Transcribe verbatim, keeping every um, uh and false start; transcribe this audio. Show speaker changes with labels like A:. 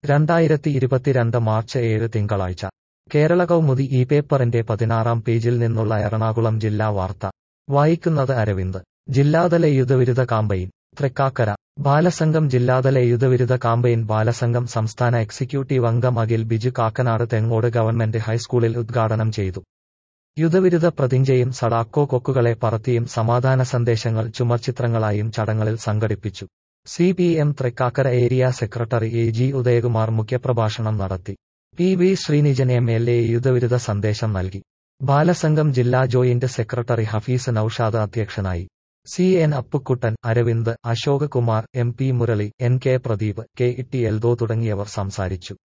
A: രണ്ടായിരത്തി ഇരുപത്തിരണ്ട് മാർച്ച് ഏഴ് തിങ്കളാഴ്ച കേരള കൗമുദി ഈ പേപ്പറിന്റെ പതിനാറാം പേജിൽ നിന്നുള്ള എറണാകുളം ജില്ലാ വാർത്ത വായിക്കുന്നത് അരവിന്ദ്. ജില്ലാതല യുദ്ധവിരുദ്ധ കാമ്പയിൻ തൃക്കാക്കര. ബാലസംഘം ജില്ലാതല യുദ്ധവിരുദ്ധ കാമ്പയിൻ ബാലസംഘം സംസ്ഥാന എക്സിക്യൂട്ടീവ് അംഗം അഖിൽ ബിജു കാക്കനാട് തെങ്ങോട് ഗവൺമെന്റ് ഹൈസ്കൂളിൽ ഉദ്ഘാടനം ചെയ്തു. യുദ്ധവിരുദ്ധ പ്രതിജ്ഞയും സഡാക്കോ കൊക്കുകളെ പറത്തിയും സമാധാന സന്ദേശങ്ങൾ ചുമർചിത്രങ്ങളായും ചടങ്ങളിൽ സംഘടിപ്പിച്ചു. C P M Thrikkakara area secretary A G Udayakumar മുഖ്യപ്രഭാഷണം നടത്തി. P V Sreenijan M L A യുദ്ധവിരുദ്ധ സന്ദേശം നൽകി. ബാലസംഘം ജില്ലാ ജോയിന്റ് സെക്രട്ടറി ഹഫീസ് നൌഷാദ് അധ്യക്ഷനായി. C N Appukuttan, Aravind, Ashok Kumar, M P Murali, N K Pradeep, K E T Eldho തുടങ്ങിയവർ സംസാരിച്ചു.